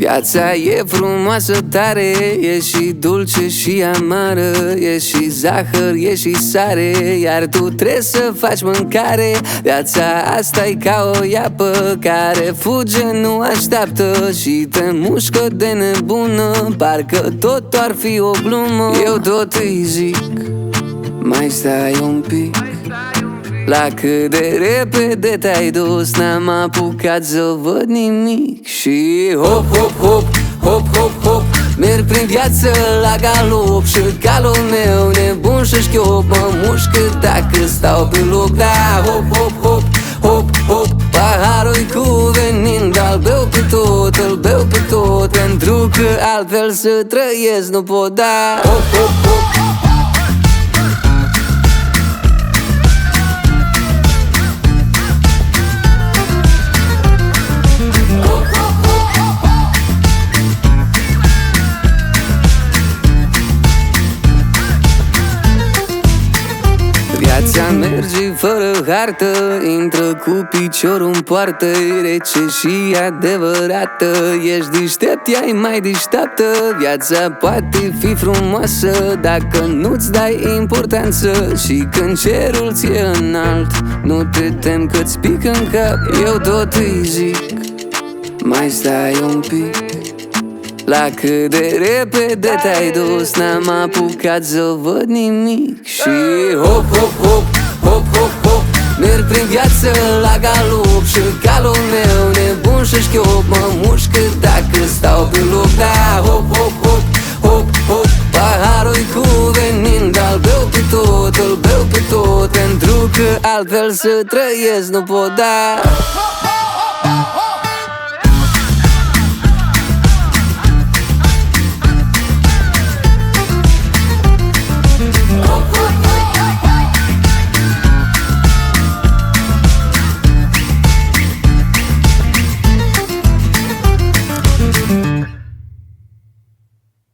Viața e frumoasă tare, e și dulce și amară, e și zahăr, e și sare, iar tu trebuie să faci mâncare. Viața asta-i ca o iapă care fuge, nu așteaptă și te mușcă de nebună, parcă totul ar fi o glumă. Eu tot îi zic, mai stai un pic. La cât de repede te-ai dus, n-am apucat să văd nimic. Și hop, hop, hop, hop, hop, hop, merg prin viață la galop. Și calul meu nebun și șchiop mă mușcă dacă stau pe loc. Da, hop, hop, hop, hop, hop, paharul-i cu venin, dar îl beau pe tot, îl beau pe tot, pentru că altfel să trăiesc nu pot. Da, hop, hop, hop. Viața merge fără hartă, intră cu piciorul în poartă, e rece și adevărată. Ești deștept, ea e mai deșteaptă. Viața poate fi frumoasă dacă nu-ți dai importanță. Și când cerul ți-e înalt, nu te tem că-ți pică în cap. Eu tot îi zic, mai stai un pic. La cât de repede te-ai dus, n-am apucat să văd nimic. Și hop, hop, hop, hop, hop, hop, merg prin viață la galop. Și calul meu nebun și șchiop mă mușcă dacă stau pe loc. Da, hop, hop, hop, hop, hop, paharul-i cu venin, dar îl beau pe tot, îl beau pe tot, pentru că altfel să trăiesc nu pot. Da.